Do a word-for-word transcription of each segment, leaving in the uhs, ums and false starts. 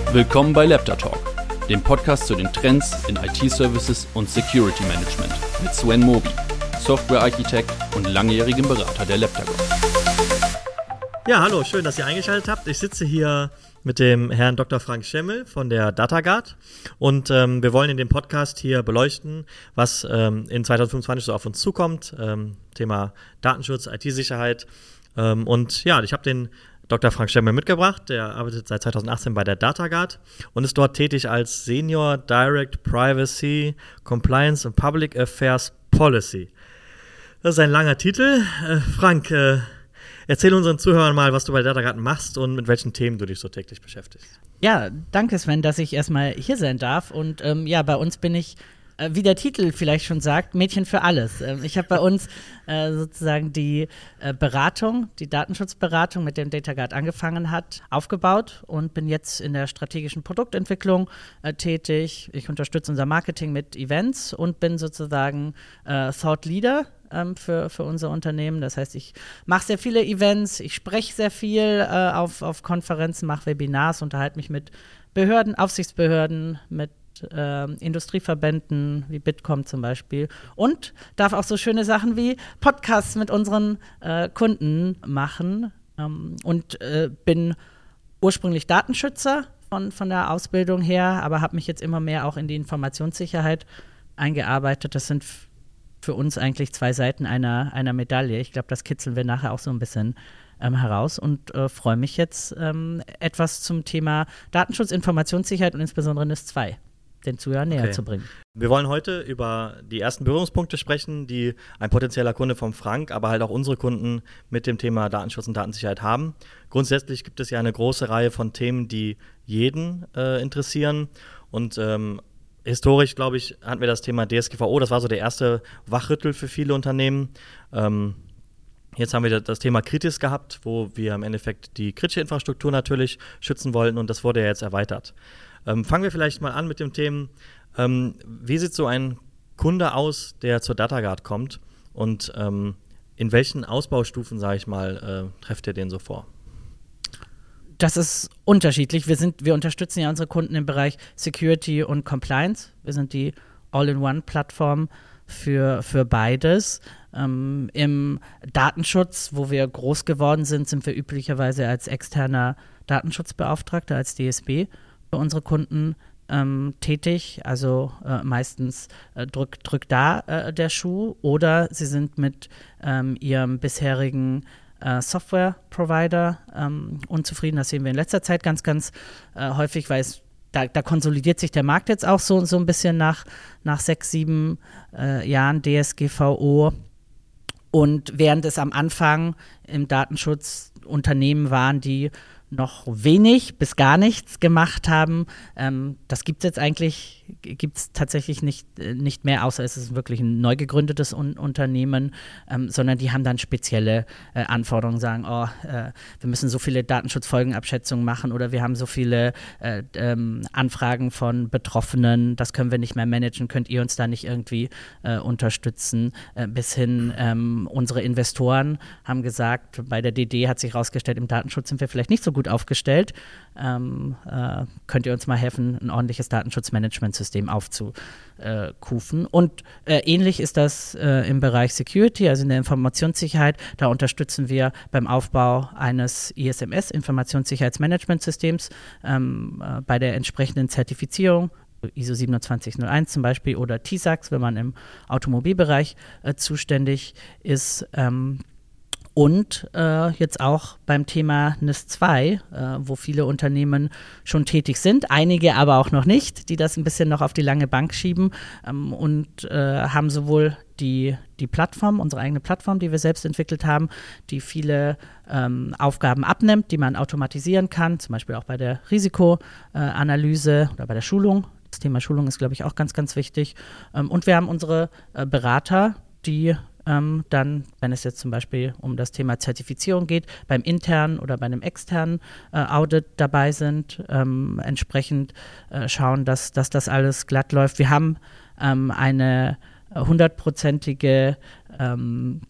Willkommen bei Lepta-Talk, dem Podcast zu den Trends in I T-Services und Security Management mit Sven Moby, Software-Architekt und langjährigem Berater der Lepta Group. Ja, hallo, schön, dass ihr eingeschaltet habt. Ich sitze hier mit dem Herrn Doktor Frank Schemmel von der DataGuard und ähm, wir wollen in dem Podcast hier beleuchten, was ähm, in zwanzig fünfundzwanzig so auf uns zukommt, ähm, Thema Datenschutz, I T-Sicherheit ähm, und ja, ich habe den Doktor Frank Schemmel mitgebracht, der arbeitet seit zwanzig achtzehn bei der DataGuard und ist dort tätig als Senior Direct Privacy, Compliance and Public Affairs Policy. Das ist ein langer Titel. Äh, Frank, äh, erzähl unseren Zuhörern mal, was du bei der DataGuard machst und mit welchen Themen du dich so täglich beschäftigst. Ja, danke Sven, dass ich erstmal hier sein darf und ähm, ja, bei uns bin ich, äh, wie der Titel vielleicht schon sagt, Mädchen für alles. Ähm, ich habe bei uns äh, sozusagen die äh, Beratung, die Datenschutzberatung, mit dem DataGuard angefangen hat, aufgebaut und bin jetzt in der strategischen Produktentwicklung äh, tätig. Ich unterstütze unser Marketing mit Events und bin sozusagen äh, Thought Leader ähm, für, für unser Unternehmen. Das heißt, ich mache sehr viele Events, ich spreche sehr viel äh, auf, auf Konferenzen, mache Webinars, unterhalte mich mit Behörden, Aufsichtsbehörden, mit Ähm, Industrieverbänden wie Bitkom zum Beispiel und darf auch so schöne Sachen wie Podcasts mit unseren äh, Kunden machen ähm, und äh, bin ursprünglich Datenschützer von, von der Ausbildung her, aber habe mich jetzt immer mehr auch in die Informationssicherheit eingearbeitet. Das sind f- für uns eigentlich zwei Seiten einer, einer Medaille. Ich glaube, das kitzeln wir nachher auch so ein bisschen ähm, heraus und äh, freue mich jetzt ähm, etwas zum Thema Datenschutz, Informationssicherheit und insbesondere N I S zwei den Zuhörern näher Okay. zu bringen. Wir wollen heute über die ersten Berührungspunkte sprechen, die ein potenzieller Kunde vom Frank, aber halt auch unsere Kunden mit dem Thema Datenschutz und Datensicherheit haben. Grundsätzlich gibt es ja eine große Reihe von Themen, die jeden äh, interessieren und ähm, historisch, glaube ich, hatten wir das Thema D S G V O, das war so der erste Wachrüttel für viele Unternehmen. Ähm, Jetzt haben wir das Thema Kritis gehabt, wo wir im Endeffekt die kritische Infrastruktur natürlich schützen wollten und das wurde ja jetzt erweitert. Ähm, fangen wir vielleicht mal an mit dem Thema, ähm, wie sieht so ein Kunde aus, der zur DataGuard kommt und ähm, in welchen Ausbaustufen, sage ich mal, äh, trefft ihr den so vor? Das ist unterschiedlich. Wir, sind, wir unterstützen ja unsere Kunden im Bereich Security und Compliance. Wir sind die All-in-One-Plattform für, für beides. Ähm, Im Datenschutz, wo wir groß geworden sind, sind wir üblicherweise als externer Datenschutzbeauftragter, als D S B, für unsere Kunden ähm, tätig. Also äh, meistens äh, drückt drück da äh, der Schuh oder sie sind mit ähm, ihrem bisherigen äh, Software-Provider ähm, unzufrieden. Das sehen wir in letzter Zeit ganz, ganz äh, häufig, weil es Da, da konsolidiert sich der Markt jetzt auch so, so ein bisschen nach, nach sechs, sieben äh, Jahren D S G V O. Und während es am Anfang im Datenschutz Unternehmen waren, die noch wenig bis gar nichts gemacht haben, ähm, das gibt es jetzt eigentlich, gibt es tatsächlich nicht, äh, nicht mehr, außer es ist wirklich ein neu gegründetes Un- Unternehmen, ähm, sondern die haben dann spezielle äh, Anforderungen, sagen, oh, äh, wir müssen so viele Datenschutzfolgenabschätzungen machen oder wir haben so viele äh, ähm, Anfragen von Betroffenen, das können wir nicht mehr managen, könnt ihr uns da nicht irgendwie äh, unterstützen, äh, bis hin ähm, unsere Investoren haben gesagt, bei der D D hat sich herausgestellt, im Datenschutz sind wir vielleicht nicht so gut aufgestellt, ähm, äh, könnt ihr uns mal helfen, ein ordentliches Datenschutzmanagementsystem aufzukufen. Und äh, ähnlich ist das äh, im Bereich Security, also in der Informationssicherheit. Da unterstützen wir beim Aufbau eines I S M S, Informationssicherheitsmanagementsystems, ähm, äh, bei der entsprechenden Zertifizierung, I S O siebenundzwanzig null eins zum Beispiel oder T I S A X, wenn man im Automobilbereich äh, zuständig ist. Ähm, Und äh, jetzt auch beim Thema N I S zwei, äh, wo viele Unternehmen schon tätig sind, einige aber auch noch nicht, die das ein bisschen noch auf die lange Bank schieben ähm, und äh, haben sowohl die, die Plattform, unsere eigene Plattform, die wir selbst entwickelt haben, die viele ähm, Aufgaben abnimmt, die man automatisieren kann, zum Beispiel auch bei der Risikoanalyse äh, oder bei der Schulung. Das Thema Schulung ist, glaube ich, auch ganz, ganz wichtig. Ähm, und wir haben unsere äh, Berater, die Ähm, dann, wenn es jetzt zum Beispiel um das Thema Zertifizierung geht, beim internen oder bei einem externen äh, Audit dabei sind, ähm, entsprechend äh, schauen, dass, dass das alles glatt läuft. Wir haben ähm, eine hundertprozentige ähm,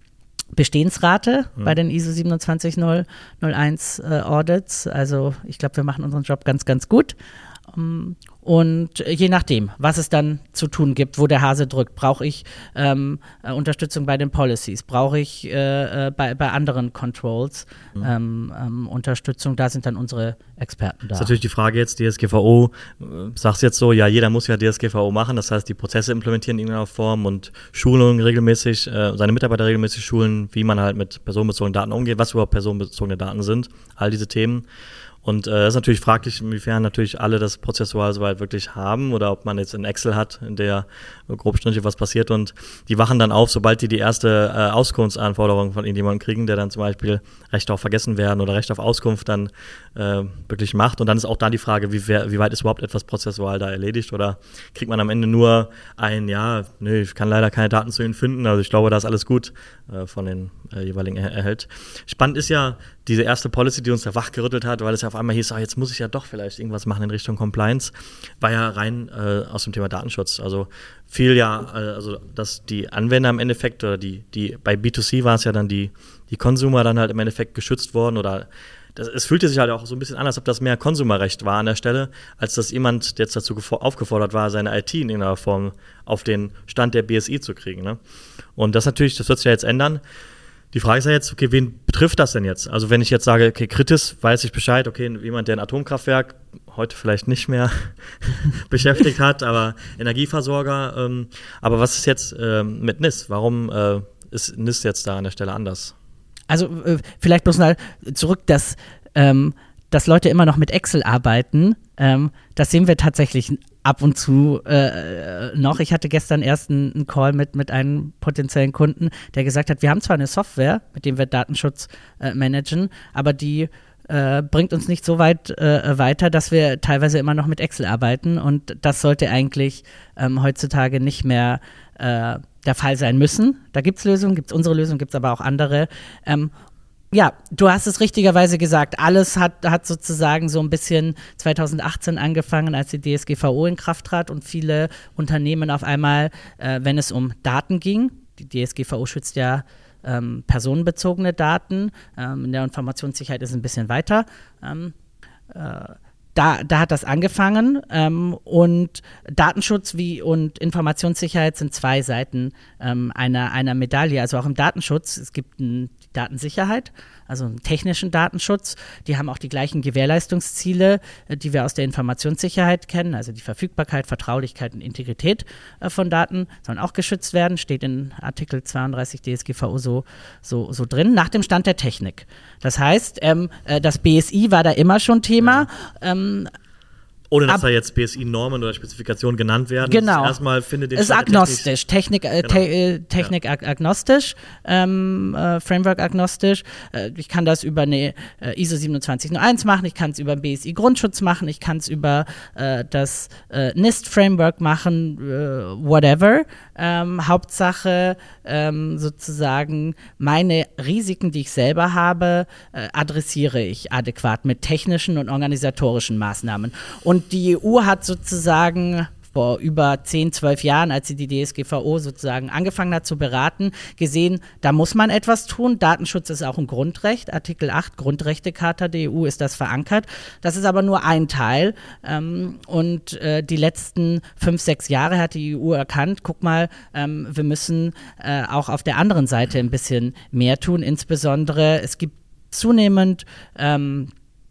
Bestehensrate Mhm. bei den I S O siebenundzwanzig null null eins äh, Audits. Also ich glaube, wir machen unseren Job ganz, ganz gut. Um, und je nachdem, was es dann zu tun gibt, wo der Hase drückt, brauche ich ähm, äh, Unterstützung bei den Policies, brauche ich äh, äh, bei, bei anderen Controls mhm. ähm, ähm, Unterstützung, da sind dann unsere Experten da. Das ist natürlich die Frage jetzt, D S G V O, äh, sagst jetzt so, ja, jeder muss ja D S G V O machen, das heißt, die Prozesse implementieren in irgendeiner Form und Schulungen regelmäßig, äh, seine Mitarbeiter regelmäßig schulen, wie man halt mit personenbezogenen Daten umgeht, was überhaupt personenbezogene Daten sind, all diese Themen. Und es äh, ist natürlich fraglich, inwiefern natürlich alle das prozessual soweit wirklich haben oder ob man jetzt in Excel hat, in der grobstündig was passiert und die wachen dann auf, sobald die die erste äh, Auskunftsanforderung von irgendjemandem kriegen, der dann zum Beispiel Rechte auf Vergessen werden oder Recht auf Auskunft dann äh, wirklich macht. Und dann ist auch da die Frage, wie, wer, wie weit ist überhaupt etwas prozessual da erledigt oder kriegt man am Ende nur ein, ja, nö, ich kann leider keine Daten zu Ihnen finden, also ich glaube, da ist alles gut äh, von den äh, jeweiligen er- erhält. Spannend ist ja diese erste Policy, die uns da wachgerüttelt hat, weil es ja auf einmal hieß, ach, jetzt muss ich ja doch vielleicht irgendwas machen in Richtung Compliance, war ja rein äh, aus dem Thema Datenschutz. Also viel ja, äh, also dass die Anwender im Endeffekt, oder die, die bei B zwei C war es ja dann die, die Consumer dann halt im Endeffekt geschützt worden oder das, es fühlte sich halt auch so ein bisschen an, als ob das mehr Konsumerrecht war an der Stelle, als dass jemand jetzt dazu gefo- aufgefordert war, seine I T in irgendeiner Form auf den Stand der B S I zu kriegen. Ne? Und das natürlich, das wird sich ja jetzt ändern. Die Frage ist ja jetzt, okay, wen betrifft das denn jetzt? Also wenn ich jetzt sage, okay, Kritis, weiß ich Bescheid, okay, jemand, der ein Atomkraftwerk heute vielleicht nicht mehr beschäftigt hat, aber Energieversorger, ähm, aber was ist jetzt ähm, mit N I S? Warum äh, ist N I S jetzt da an der Stelle anders? Also äh, vielleicht bloß mal zurück, dass, ähm, dass Leute immer noch mit Excel arbeiten, ähm, das sehen wir tatsächlich ab und zu äh, noch. Ich hatte gestern erst einen, einen Call mit, mit einem potenziellen Kunden, der gesagt hat, wir haben zwar eine Software, mit dem wir Datenschutz äh, managen, aber die äh, bringt uns nicht so weit äh, weiter, dass wir teilweise immer noch mit Excel arbeiten und das sollte eigentlich ähm, heutzutage nicht mehr äh, der Fall sein müssen. Da gibt es Lösungen, gibt es unsere Lösung, gibt es aber auch andere. Ähm, Ja, du hast es richtigerweise gesagt. Alles hat, hat sozusagen so ein bisschen zwanzig achtzehn angefangen, als die D S G V O in Kraft trat und viele Unternehmen auf einmal, äh, wenn es um Daten ging, die D S G V O schützt ja ähm, personenbezogene Daten, ähm, in der Informationssicherheit ist es ein bisschen weiter, ähm, äh, Da, da hat das angefangen ähm, und Datenschutz wie und Informationssicherheit sind zwei Seiten ähm, einer, einer Medaille. Also auch im Datenschutz, es gibt ein, die Datensicherheit, also einen technischen Datenschutz. Die haben auch die gleichen Gewährleistungsziele, äh, die wir aus der Informationssicherheit kennen, also die Verfügbarkeit, Vertraulichkeit und Integrität äh, von Daten sollen auch geschützt werden, steht in Artikel zweiunddreißig D S G V O so, so, so drin, nach dem Stand der Technik. Das heißt, ähm, äh, das B S I war da immer schon Thema. Ja. Ähm, Ohne dass Ab, da jetzt B S I-Normen oder Spezifikationen genannt werden. Genau. Erstmal findet den ist agnostisch, Technik, äh, genau. te, äh, Technik ja. ag- agnostisch, ähm, äh, Framework agnostisch. Äh, ich kann das über eine äh, I S O siebenundzwanzig null eins machen, ich kann es über B S I-Grundschutz machen, ich kann es über äh, das äh, N I S T-Framework machen, äh, whatever. Ähm, Hauptsache ähm, sozusagen meine Risiken, die ich selber habe, äh, adressiere ich adäquat mit technischen und organisatorischen Maßnahmen. Und die E U hat sozusagen vor über zehn, zwölf Jahren, als sie die D S G V O sozusagen angefangen hat zu beraten, gesehen, da muss man etwas tun. Datenschutz ist auch ein Grundrecht. Artikel acht Grundrechtecharta der E U ist das verankert. Das ist aber nur ein Teil. Ähm, und äh, die letzten fünf, sechs Jahre hat die E U erkannt, guck mal, ähm, wir müssen äh, auch auf der anderen Seite ein bisschen mehr tun. Insbesondere, es gibt zunehmend ähm,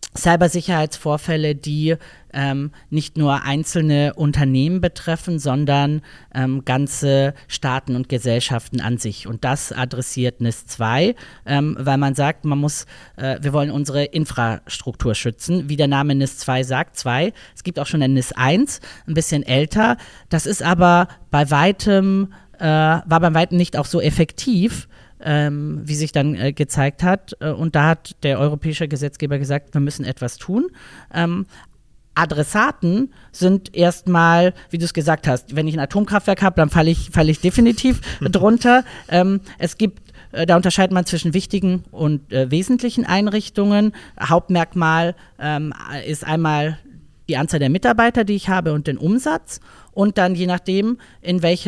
Cybersicherheitsvorfälle, die ähm, nicht nur einzelne Unternehmen betreffen, sondern ähm, ganze Staaten und Gesellschaften an sich. Und das adressiert N I S zwei, ähm, weil man sagt, man muss, äh, wir wollen unsere Infrastruktur schützen. Wie der Name N I S zwei sagt, zwei. Es gibt auch schon ein N I S eins, ein bisschen älter. Das ist aber bei weitem, äh, war bei weitem nicht auch so effektiv, Ähm, wie sich dann äh, gezeigt hat. Äh, und da hat der europäische Gesetzgeber gesagt, wir müssen etwas tun. Ähm, Adressaten sind erstmal, wie du es gesagt hast, wenn ich ein Atomkraftwerk habe, dann falle ich, fall ich definitiv drunter. Ähm, es gibt äh, Da unterscheidet man zwischen wichtigen und äh, wesentlichen Einrichtungen. Hauptmerkmal ähm, ist einmal die Anzahl der Mitarbeiter, die ich habe und den Umsatz. Und dann je nachdem, in welcher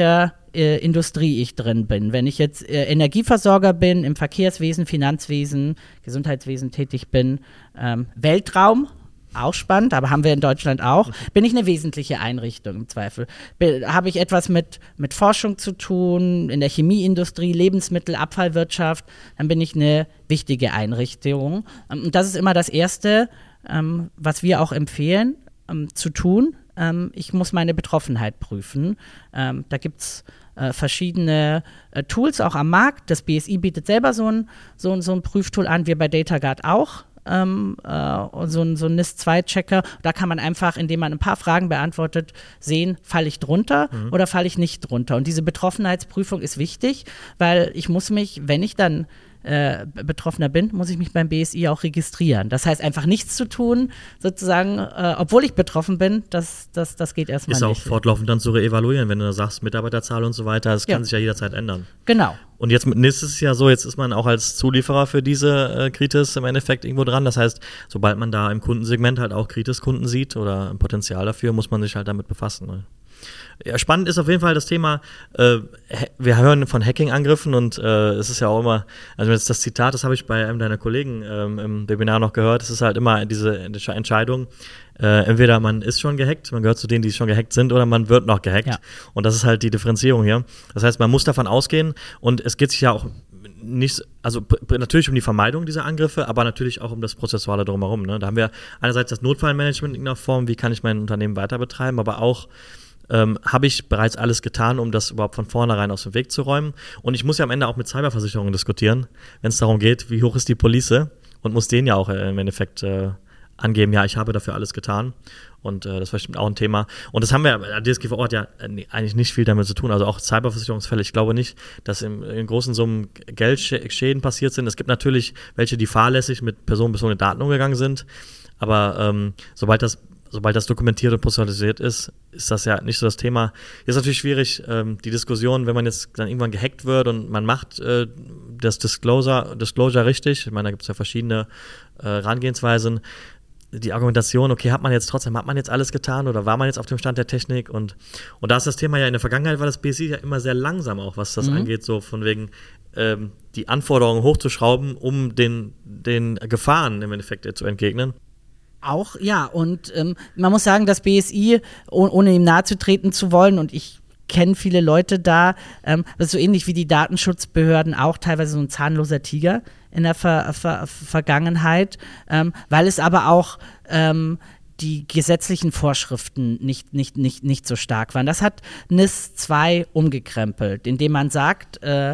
äh, Industrie ich drin bin. Wenn ich jetzt äh, Energieversorger bin, im Verkehrswesen, Finanzwesen, Gesundheitswesen tätig bin, ähm, Weltraum, auch spannend, aber haben wir in Deutschland auch, bin ich eine wesentliche Einrichtung im Zweifel. Be- habe ich etwas mit, mit Forschung zu tun, in der Chemieindustrie, Lebensmittel, Abfallwirtschaft, dann bin ich eine wichtige Einrichtung. Ähm, und das ist immer das Erste, ähm, was wir auch empfehlen, ähm, zu tun. Ähm, ich muss meine Betroffenheit prüfen. Ähm, da gibt es äh, verschiedene äh, Tools auch am Markt. Das B S I bietet selber so ein, so, ein- so ein Prüftool an, wir bei DataGuard auch. Ähm, äh, so ein, so ein N I S zwei Checker. Da kann man einfach, indem man ein paar Fragen beantwortet, sehen, falle ich drunter mhm. oder falle ich nicht drunter. Und diese Betroffenheitsprüfung ist wichtig, weil ich muss mich, wenn ich dann äh, Betroffener bin, muss ich mich beim B S I auch registrieren. Das heißt, einfach nichts zu tun, sozusagen, äh, obwohl ich betroffen bin, das, das, das geht erstmal nicht. Ist auch fortlaufend dann zu reevaluieren, wenn du da sagst, Mitarbeiterzahl und so weiter, das Ja. kann sich ja jederzeit ändern. Genau. Und jetzt mit N I S ist es ja so, jetzt ist man auch als Zulieferer für diese äh, Kritis im Endeffekt irgendwo dran. Das heißt, sobald man da im Kundensegment halt auch Kritis-Kunden sieht oder ein Potenzial dafür, muss man sich halt damit befassen. Ne? Ja, spannend ist auf jeden Fall das Thema, äh, wir hören von Hacking-Angriffen und äh, es ist ja auch immer, also jetzt das Zitat, das habe ich bei einem deiner Kollegen ähm, im Webinar noch gehört, es ist halt immer diese Entscheidung, äh, entweder man ist schon gehackt, man gehört zu denen, die schon gehackt sind, oder man wird noch gehackt. Ja. Und das ist halt die Differenzierung hier. Das heißt, man muss davon ausgehen und es geht sich ja auch nicht, also p- natürlich um die Vermeidung dieser Angriffe, aber natürlich auch um das Prozessuale drumherum. Ne? Da haben wir einerseits das Notfallmanagement in irgendeiner Form, wie kann ich mein Unternehmen weiter betreiben, aber auch Ähm, habe ich bereits alles getan, um das überhaupt von vornherein aus dem Weg zu räumen. Und ich muss ja am Ende auch mit Cyberversicherungen diskutieren, wenn es darum geht, wie hoch ist die Police, und muss denen ja auch äh, im Endeffekt äh, angeben, ja, ich habe dafür alles getan. Und äh, das war bestimmt auch ein Thema. Und das haben wir bei D S G vor Ort ja äh, nee, eigentlich nicht viel damit zu tun. Also auch Cyberversicherungsfälle, ich glaube nicht, dass im, in großen Summen Geldschäden passiert sind. Es gibt natürlich welche, die fahrlässig mit personenbezogenen Daten umgegangen sind. Aber ähm, sobald das Sobald das dokumentiert und prozessualisiert ist, ist das ja nicht so das Thema. Hier ist natürlich schwierig, ähm, die Diskussion, wenn man jetzt dann irgendwann gehackt wird und man macht äh, das Disclosure, Disclosure richtig, ich meine, da gibt es ja verschiedene äh, Herangehensweisen, die Argumentation, okay, hat man jetzt trotzdem, hat man jetzt alles getan oder war man jetzt auf dem Stand der Technik? Und, und da ist das Thema ja in der Vergangenheit, war das B S I ja immer sehr langsam auch, was das Mhm. angeht, so von wegen ähm, die Anforderungen hochzuschrauben, um den, den Gefahren im Endeffekt äh, zu entgegnen. Auch, ja, und ähm, man muss sagen, das B S I, oh, ohne ihm nahe zu treten zu wollen, und ich kenne viele Leute da, ähm, das ist so ähnlich wie die Datenschutzbehörden auch, teilweise so ein zahnloser Tiger in der Ver- Ver- Vergangenheit, ähm, weil es aber auch ähm, die gesetzlichen Vorschriften nicht, nicht, nicht, nicht so stark waren. Das hat N I S zwei umgekrempelt, indem man sagt, äh,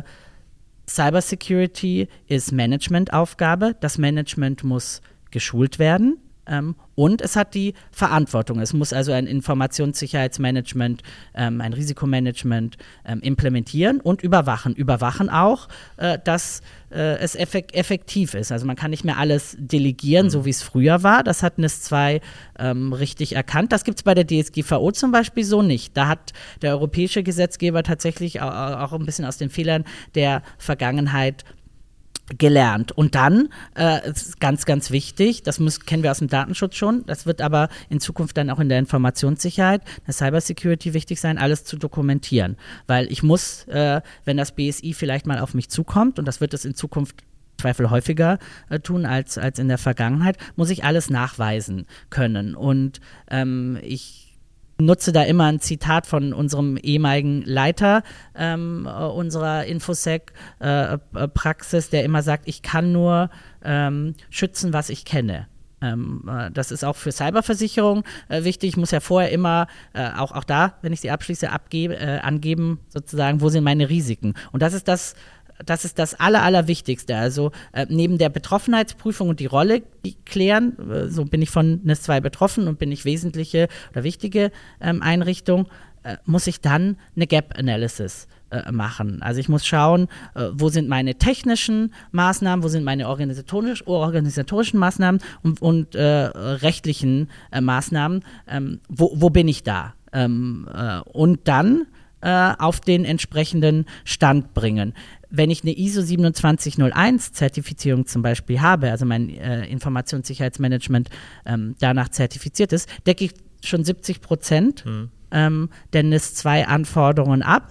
Cybersecurity ist Managementaufgabe, das Management muss geschult werden. Ähm, und es hat die Verantwortung. Es muss also ein Informationssicherheitsmanagement, ähm, ein Risikomanagement ähm, implementieren und überwachen. Überwachen auch, äh, dass äh, es effek- effektiv ist. Also man kann nicht mehr alles delegieren, mhm. so wie es früher war. Das hat N I S zwei ähm, richtig erkannt. Das gibt es bei der D S G V O zum Beispiel so nicht. Da hat der europäische Gesetzgeber tatsächlich auch, auch ein bisschen aus den Fehlern der Vergangenheit gelernt. Und dann, äh, ist ganz, ganz wichtig, das muss, kennen wir aus dem Datenschutz schon, das wird aber in Zukunft dann auch in der Informationssicherheit, der Cybersecurity wichtig sein, alles zu dokumentieren. Weil ich muss, äh, wenn das B S I vielleicht mal auf mich zukommt, und das wird es in Zukunft im Zweifel häufiger äh, tun als, als in der Vergangenheit, muss ich alles nachweisen können. Und ähm, ich nutze da immer ein Zitat von unserem ehemaligen Leiter ähm, unserer Infosec-Praxis, äh, der immer sagt, ich kann nur ähm, schützen, was ich kenne. Ähm, äh, das ist auch für Cyberversicherung äh, wichtig. Ich muss ja vorher immer, äh, auch, auch da, wenn ich sie abschließe, abgebe, äh, angeben, sozusagen, wo sind meine Risiken. Und das ist das, Das ist das Aller, Allerwichtigste. Also äh, neben der Betroffenheitsprüfung und die Rolle die klären, äh, so bin ich von N I S zwei betroffen und bin ich wesentliche oder wichtige ähm, Einrichtung, äh, muss ich dann eine Gap-Analysis äh, machen. Also ich muss schauen, äh, wo sind meine technischen Maßnahmen, wo sind meine organisatorisch, organisatorischen Maßnahmen und, und äh, rechtlichen äh, Maßnahmen, ähm, wo, wo bin ich da? Ähm, äh, und dann auf den entsprechenden Stand bringen. Wenn ich eine I S O siebenundzwanzig null eins Zertifizierung zum Beispiel habe, also mein äh, Informationssicherheitsmanagement ähm, danach zertifiziert ist, decke ich schon siebzig Prozent mhm. ähm, der N I S zwei Anforderungen ab.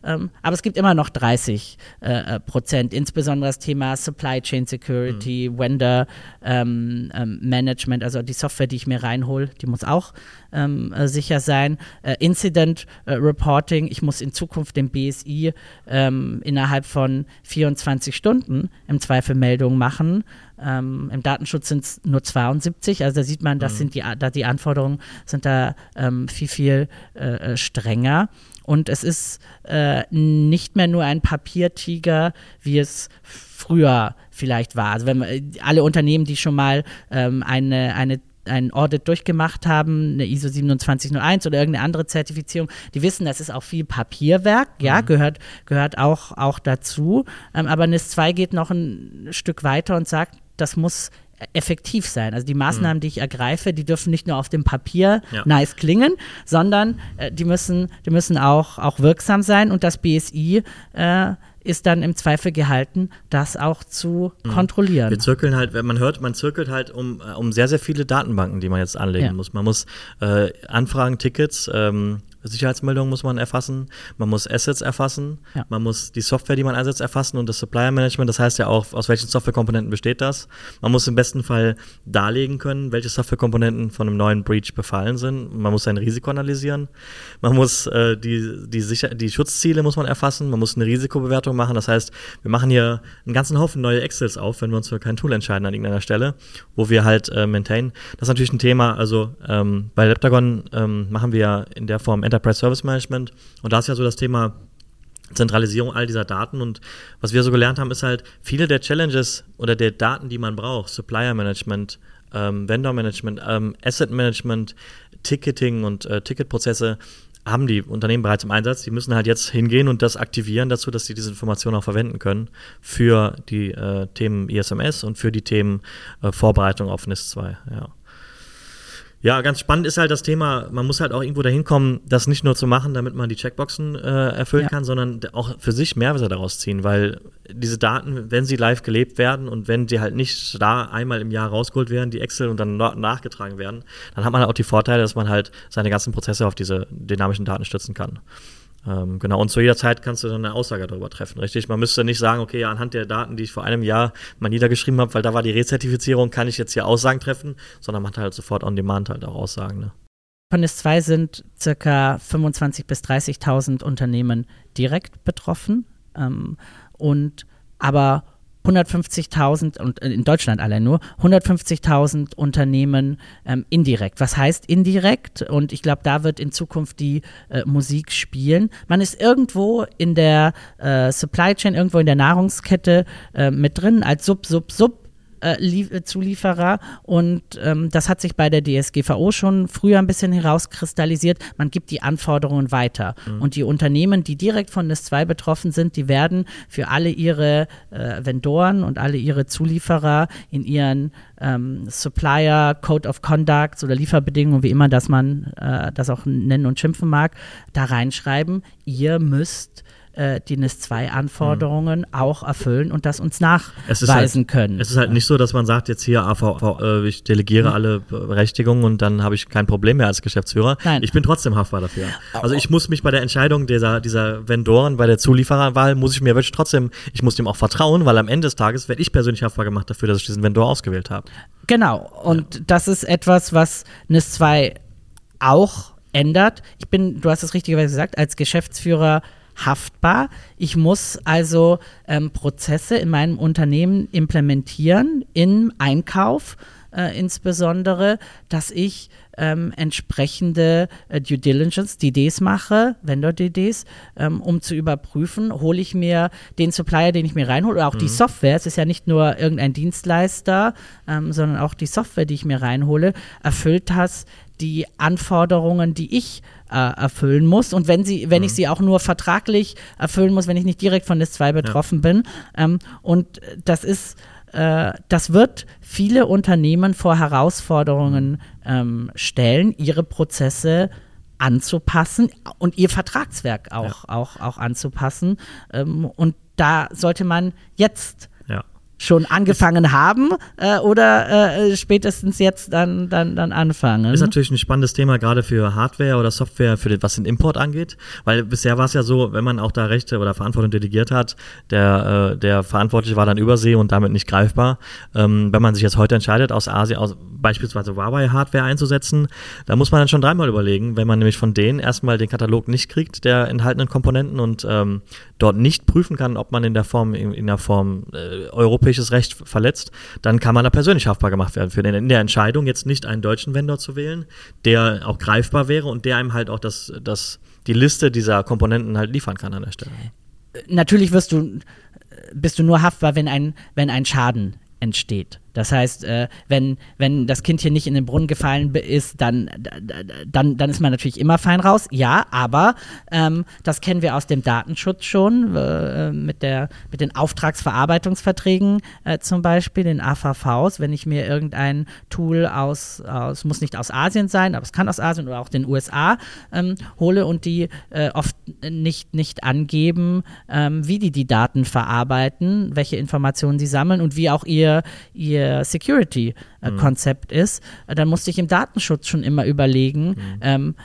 ähm, aber es gibt immer noch dreißig äh, Prozent, insbesondere das Thema Supply Chain Security, mhm. Vendor ähm, ähm, Management, also die Software, die ich mir reinhole, die muss auch ähm, äh, sicher sein. Äh, Incident äh, Reporting, ich muss in Zukunft dem B S I ähm, innerhalb von vierundzwanzig Stunden im Zweifel Meldungen machen. Ähm, Im Datenschutz sind es nur zweiundsiebzig, also da sieht man, das mhm. sind die, da die Anforderungen sind da ähm, viel, viel äh, strenger. Und es ist äh, nicht mehr nur ein Papiertiger, wie es früher vielleicht war. Also wenn man, alle Unternehmen, die schon mal ähm, eine, eine ein Audit durchgemacht haben, eine I S O siebenundzwanzig null eins oder irgendeine andere Zertifizierung, die wissen, das ist auch viel Papierwerk, ja, mhm. gehört, gehört auch, auch dazu. Ähm, aber N I S zwei geht noch ein Stück weiter und sagt, das muss effektiv sein. Also die Maßnahmen, mhm. die ich ergreife, die dürfen nicht nur auf dem Papier ja. nice klingen, sondern äh, die müssen, die müssen auch, auch wirksam sein und das B S I äh, ist dann im Zweifel gehalten, das auch zu mhm. kontrollieren. Wir zirkeln halt, wenn man hört, man zirkelt halt um, um sehr, sehr viele Datenbanken, die man jetzt anlegen ja. muss. Man muss äh, Anfragen, Tickets, ähm, Sicherheitsmeldungen muss man erfassen, man muss Assets erfassen, ja. man muss die Software, die man einsetzt, erfassen und das Supplier Management, das heißt ja auch, aus welchen Softwarekomponenten besteht das. Man muss im besten Fall darlegen können, welche Softwarekomponenten von einem neuen Breach befallen sind. Man muss sein Risiko analysieren, man muss äh, die, die, Sicher- die Schutzziele muss man erfassen, man muss eine Risikobewertung machen. Das heißt, wir machen hier einen ganzen Haufen neue Excels auf, wenn wir uns für kein Tool entscheiden an irgendeiner Stelle, wo wir halt äh, maintain. Das ist natürlich ein Thema, also ähm, bei Leptagon ähm, machen wir ja in der Form Enterprise Service Management und da ist ja so das Thema Zentralisierung all dieser Daten und was wir so gelernt haben, ist halt viele der Challenges oder der Daten, die man braucht, Supplier Management, ähm, Vendor Management, ähm, Asset Management, Ticketing und äh, Ticketprozesse haben die Unternehmen bereits im Einsatz. Die müssen halt jetzt hingehen und das aktivieren dazu, dass sie diese Informationen auch verwenden können für die äh, Themen I S M S und für die Themen äh, Vorbereitung auf N I S zwei, ja. Ja, ganz spannend ist halt das Thema, man muss halt auch irgendwo dahin kommen, das nicht nur zu machen, damit man die Checkboxen äh, erfüllen ja. kann, sondern auch für sich Mehrwerte daraus ziehen, weil diese Daten, wenn sie live gelebt werden und wenn sie halt nicht da einmal im Jahr rausgeholt werden, die Excel und dann na- nachgetragen werden, dann hat man halt auch die Vorteile, dass man halt seine ganzen Prozesse auf diese dynamischen Daten stützen kann. Ähm, genau, und zu jeder Zeit kannst du dann eine Aussage darüber treffen, richtig? Man müsste nicht sagen, okay, ja, anhand der Daten, die ich vor einem Jahr mal niedergeschrieben habe, weil da war die Rezertifizierung, kann ich jetzt hier Aussagen treffen, sondern man hat halt sofort on demand halt auch Aussagen, ne? Von N I S zwei sind circa fünfundzwanzigtausend bis dreißigtausend Unternehmen direkt betroffen ähm, und aber hundertfünfzigtausend und in Deutschland allein nur hundertfünfzigtausend Unternehmen ähm, indirekt. Was heißt indirekt? Und ich glaube, da wird in Zukunft die äh, Musik spielen. Man ist irgendwo in der äh, Supply Chain, irgendwo in der Nahrungskette äh, mit drin als Sub, Sub, Sub. Zulieferer und ähm, das hat sich bei der D S G V O schon früher ein bisschen herauskristallisiert. Man gibt die Anforderungen weiter mhm. und die Unternehmen, die direkt von N I S zwei betroffen sind, die werden für alle ihre äh, Vendoren und alle ihre Zulieferer in ihren ähm, Supplier Code of Conduct oder Lieferbedingungen, wie immer das man äh, das auch nennen und schimpfen mag, da reinschreiben, ihr müsst die N I S zwei Anforderungen mhm. auch erfüllen und das uns nachweisen halt, können. Es ist halt nicht so, dass man sagt, jetzt hier A V V, äh, ich delegiere mhm. alle Berechtigungen und dann habe ich kein Problem mehr als Geschäftsführer. Nein. Ich bin trotzdem haftbar dafür. Also ich muss mich bei der Entscheidung dieser, dieser Vendoren, bei der Zuliefererwahl, muss ich mir wirklich trotzdem, ich muss dem auch vertrauen, weil am Ende des Tages werde ich persönlich haftbar gemacht dafür, dass ich diesen Vendor ausgewählt habe. Genau, und ja. das ist etwas, was N I S zwei auch ändert. Ich bin, du hast es richtigerweise gesagt, als Geschäftsführer haftbar. Ich muss also ähm, Prozesse in meinem Unternehmen implementieren, im Einkauf äh, insbesondere, dass ich ähm, entsprechende äh, Due Diligence, D Ds mache, Vendor-D Ds, ähm, um zu überprüfen, hole ich mir den Supplier, den ich mir reinhole, oder auch mhm. die Software, es ist ja nicht nur irgendein Dienstleister, ähm, sondern auch die Software, die ich mir reinhole, erfüllt das die Anforderungen, die ich äh, erfüllen muss. Und wenn sie, wenn mhm. ich sie auch nur vertraglich erfüllen muss, wenn ich nicht direkt von N I S zwei betroffen ja. bin. Ähm, und das ist, äh, das wird viele Unternehmen vor Herausforderungen ähm, stellen, ihre Prozesse anzupassen und ihr Vertragswerk auch, ja. auch, auch anzupassen. Ähm, und da sollte man jetzt ja. schon angefangen haben äh, oder äh, spätestens jetzt dann, dann, dann anfangen. Ist natürlich ein spannendes Thema, gerade für Hardware oder Software, für den, was den Import angeht, weil bisher war es ja so, wenn man auch da Rechte oder Verantwortung delegiert hat, der, äh, der Verantwortliche war dann übersee und damit nicht greifbar. Ähm, wenn man sich jetzt heute entscheidet, aus Asien, aus beispielsweise Huawei-Hardware einzusetzen, da muss man dann schon dreimal überlegen, wenn man nämlich von denen erstmal den Katalog nicht kriegt, der enthaltenen Komponenten und ähm, dort nicht prüfen kann, ob man in der Form, in, in der Form äh, europäisches Recht verletzt, dann kann man da persönlich haftbar gemacht werden für den, in der Entscheidung, jetzt nicht einen deutschen Vendor zu wählen, der auch greifbar wäre und der einem halt auch das, das, die Liste dieser Komponenten halt liefern kann an der Stelle. Natürlich wirst du, bist du nur haftbar, wenn ein, wenn ein Schaden entsteht. Das heißt, äh, wenn, wenn das Kind hier nicht in den Brunnen gefallen ist, dann, dann, dann ist man natürlich immer fein raus. Ja, aber ähm, das kennen wir aus dem Datenschutz schon, äh, mit, der, mit den Auftragsverarbeitungsverträgen äh, zum Beispiel, den A V Vs. Wenn ich mir irgendein Tool aus, aus, muss nicht aus Asien sein, aber es kann aus Asien oder auch den U S A ähm, hole und die äh, oft nicht, nicht angeben, ähm, wie die die Daten verarbeiten, welche Informationen sie sammeln und wie auch ihr, ihr Security-Konzept mhm. ist, dann musste ich im Datenschutz schon immer überlegen, mhm. ähm,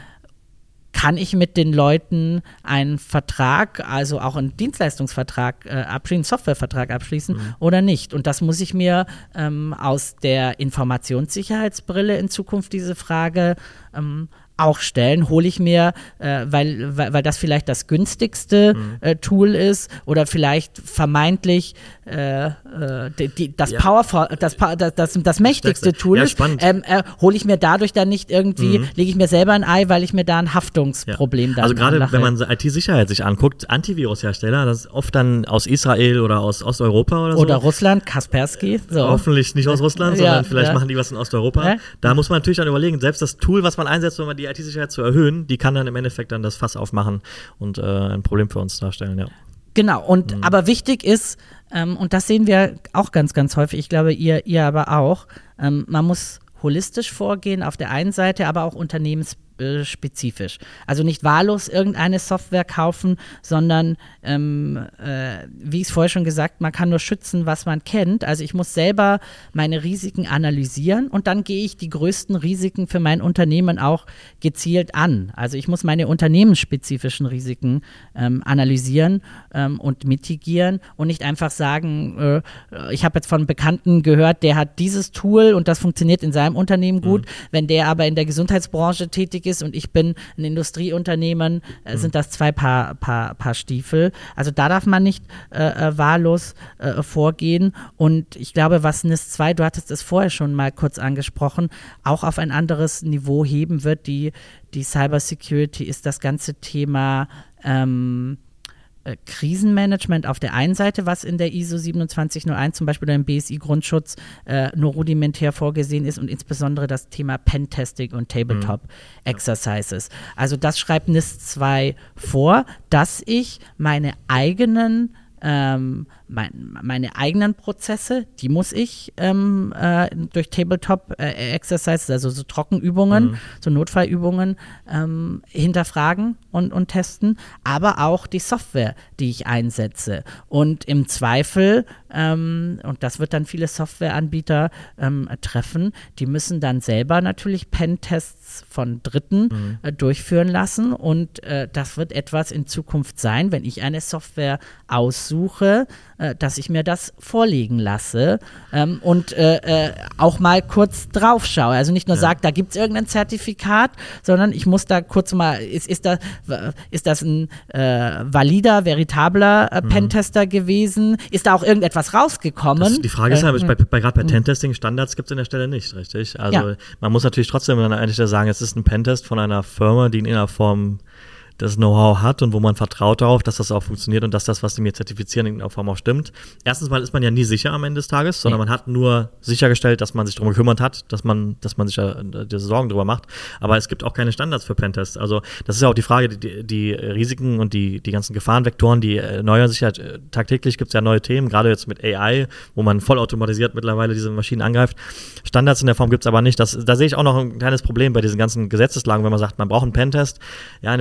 kann ich mit den Leuten einen Vertrag, also auch einen Dienstleistungsvertrag äh, abschließen, einen Softwarevertrag abschließen mhm. oder nicht? Und das muss ich mir ähm, aus der Informationssicherheitsbrille in Zukunft diese Frage ähm, auch stellen, hole ich mir, äh, weil, weil, weil das vielleicht das günstigste mhm. äh, Tool ist oder vielleicht vermeintlich äh, äh, die, die, das, ja. Powerful, das, das, das, das mächtigste Tool ja, ist, ähm, äh, hole ich mir dadurch dann nicht irgendwie, mhm. lege ich mir selber ein Ei, weil ich mir da ein Haftungsproblem ja. dann Also gerade anlache. wenn man I T-Sicherheit sich anguckt, Antivirushersteller, das ist oft dann aus Israel oder aus Osteuropa oder so. Oder Russland, Kaspersky. So. Hoffentlich nicht aus Russland, ja, sondern vielleicht ja. machen die was in Osteuropa. Ja. Da muss man natürlich dann überlegen, selbst das Tool, was man einsetzt, wenn man die I T-Sicherheit zu erhöhen, die kann dann im Endeffekt dann das Fass aufmachen und äh, ein Problem für uns darstellen, ja. Genau, und mhm. aber wichtig ist, ähm, und das sehen wir auch ganz, ganz häufig, ich glaube, ihr, ihr aber auch, ähm, man muss holistisch vorgehen auf der einen Seite, aber auch unternehmensspezifisch. Also nicht wahllos irgendeine Software kaufen, sondern, ähm, äh, wie ich es vorher schon gesagt, man kann nur schützen, was man kennt. Also ich muss selber meine Risiken analysieren und dann gehe ich die größten Risiken für mein Unternehmen auch gezielt an. Also ich muss meine unternehmensspezifischen Risiken ähm, analysieren ähm, und mitigieren und nicht einfach sagen, äh, ich habe jetzt von einem Bekannten gehört, der hat dieses Tool und das funktioniert in seinem Unternehmen gut. Mhm. Wenn der aber in der Gesundheitsbranche tätig ist und ich bin ein Industrieunternehmen, äh, mhm. sind das zwei Paar, Paar, Paar Stiefel. Also da darf man nicht äh, wahllos äh, vorgehen. Und ich glaube, was N I S zwei, du hattest es vorher schon mal kurz angesprochen, auch auf ein anderes Niveau heben wird, die, die Cybersecurity, ist das ganze Thema ähm, Krisenmanagement auf der einen Seite, was in der I S O siebenundzwanzig null eins zum Beispiel oder im B S I-Grundschutz äh, nur rudimentär vorgesehen ist und insbesondere das Thema Pentesting und Tabletop-Exercises. Mhm. Also das schreibt N I S zwei vor, dass ich meine eigenen Ähm, mein, meine eigenen Prozesse, die muss ich ähm, äh, durch Tabletop-Exercises, äh, also so Trockenübungen, mhm. so Notfallübungen ähm, hinterfragen und, und testen, aber auch die Software, die ich einsetze. Und im Zweifel, ähm, und das wird dann viele Softwareanbieter ähm, treffen, die müssen dann selber natürlich Pentests von Dritten mhm. äh, durchführen lassen und äh, das wird etwas in Zukunft sein, wenn ich eine Software aussuche, äh, dass ich mir das vorlegen lasse ähm, und äh, äh, auch mal kurz drauf schaue. Also nicht nur ja. sage, da gibt es irgendein Zertifikat, sondern ich muss da kurz mal, ist, ist, da, ist das ein äh, valider, veritabler äh, mhm. Pentester gewesen? Ist da auch irgendetwas rausgekommen? Das, die Frage ist ja, äh, bei, bei, gerade bei Pentesting Standards gibt es an der Stelle nicht, richtig? Also ja. man muss natürlich trotzdem an der Stelle sagen, es ist ein Pentest von einer Firma, die in irgendeiner Form das Know-how hat und wo man vertraut darauf, dass das auch funktioniert und dass das, was die mir zertifizieren, in irgendeiner Form auch stimmt. Erstens mal ist man ja nie sicher am Ende des Tages, sondern nee. man hat nur sichergestellt, dass man sich darum gekümmert hat, dass man, dass man sich ja diese Sorgen drüber macht. Aber es gibt auch keine Standards für Pentests. Also das ist ja auch die Frage, die, die Risiken und die, die ganzen Gefahrenvektoren, die erneuern sich ja tagtäglich, gibt es ja neue Themen, gerade jetzt mit A I, wo man vollautomatisiert mittlerweile diese Maschinen angreift. Standards in der Form gibt es aber nicht. Das, da sehe ich auch noch ein kleines Problem bei diesen ganzen Gesetzeslagen, wenn man sagt, man braucht einen Pentest. Ja, in welcher Güte?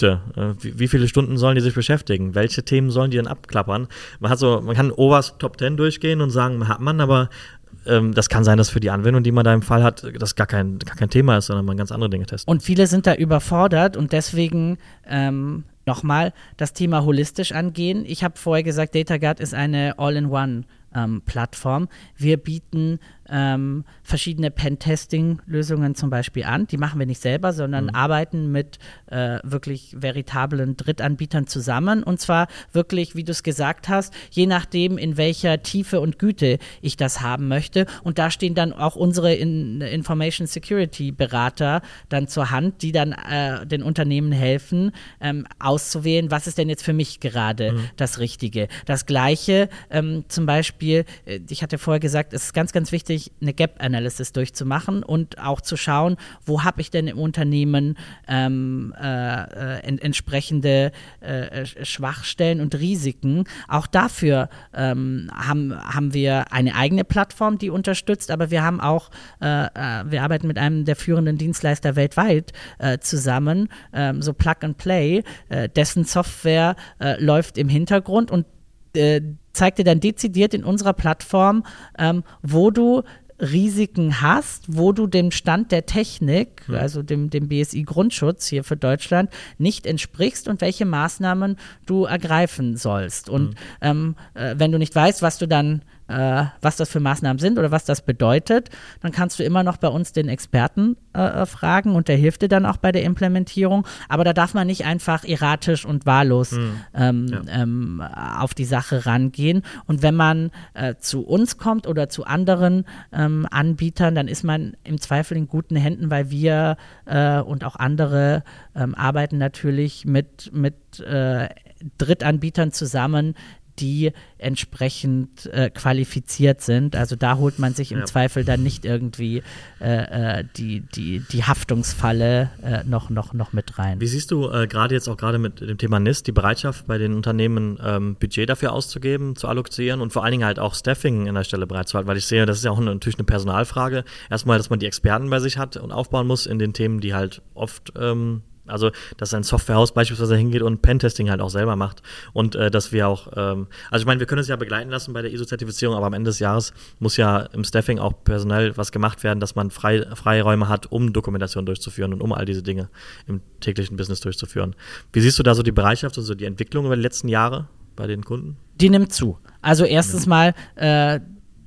Punkte. Äh, wie, wie viele Stunden sollen die sich beschäftigen? Welche Themen sollen die denn abklappern? Man hat so, man kann Oberst Top zehn durchgehen und sagen, hat man, aber ähm, das kann sein, dass für die Anwendung, die man da im Fall hat, das gar kein, gar kein Thema ist, sondern man ganz andere Dinge testet. Und viele sind da überfordert und deswegen ähm, nochmal das Thema holistisch angehen. Ich habe vorher gesagt, DataGuard ist eine All-in-One ähm, Plattform. Wir bieten ähm, verschiedene Pen-Testing-Lösungen zum Beispiel an. Die machen wir nicht selber, sondern mhm. arbeiten mit äh, wirklich veritablen Drittanbietern zusammen. Und zwar wirklich, wie du es gesagt hast, je nachdem, in welcher Tiefe und Güte ich das haben möchte. Und da stehen dann auch unsere in, Information Security Berater dann zur Hand, die dann äh, den Unternehmen helfen, ähm, auszuwählen, was ist denn jetzt für mich gerade mhm. das Richtige. Das Gleiche ähm, zum Beispiel, äh, ich hatte vorher gesagt, es ist ganz, ganz wichtig, eine Gap-Analysis durchzumachen und auch zu schauen, wo habe ich denn im Unternehmen ähm, äh, en- entsprechende äh, Schwachstellen und Risiken. Auch dafür ähm, haben, haben wir eine eigene Plattform, die unterstützt, aber wir haben auch, äh, äh, wir arbeiten mit einem der führenden Dienstleister weltweit äh, zusammen, ähm, so Plug and Play, äh, dessen Software äh, läuft im Hintergrund und äh, zeigt dir dann dezidiert in unserer Plattform, ähm, wo du Risiken hast, wo du dem Stand der Technik, ja. also dem, dem B S I-Grundschutz hier für Deutschland, nicht entsprichst und welche Maßnahmen du ergreifen sollst. Und mhm. ähm, äh, wenn du nicht weißt, was du dann äh, was das für Maßnahmen sind oder was das bedeutet, dann kannst du immer noch bei uns den Experten äh, fragen und der hilft dir dann auch bei der Implementierung. Aber da darf man nicht einfach erratisch und wahllos mhm. ähm, ja. ähm, auf die Sache rangehen. Und wenn man äh, zu uns kommt oder zu anderen ähm, Anbietern, dann ist man im Zweifel in guten Händen, weil wir äh, und auch andere ähm, arbeiten natürlich mit, mit äh, Drittanbietern zusammen, die entsprechend äh, qualifiziert sind. Also da holt man sich im ja. Zweifel dann nicht irgendwie äh, äh, die, die, die Haftungsfalle äh, noch, noch, noch mit rein. Wie siehst du äh, gerade jetzt auch gerade mit dem Thema N I S T die Bereitschaft bei den Unternehmen, ähm, Budget dafür auszugeben, zu allokieren und vor allen Dingen halt auch Staffing an der Stelle bereitzuhalten? Weil ich sehe, das ist ja auch eine, natürlich eine Personalfrage. Erstmal, dass man die Experten bei sich hat und aufbauen muss in den Themen, die halt oft ähm, also, dass ein Softwarehaus beispielsweise hingeht und Pentesting halt auch selber macht und äh, dass wir auch, ähm, also ich meine, wir können es ja begleiten lassen bei der I S O-Zertifizierung, aber am Ende des Jahres muss ja im Staffing auch personell was gemacht werden, dass man frei, Freiräume hat, um Dokumentation durchzuführen und um all diese Dinge im täglichen Business durchzuführen. Wie siehst du da so die Bereitschaft und so die Entwicklung über die letzten Jahre bei den Kunden? Die nimmt zu. Also erstens ja. mal, äh,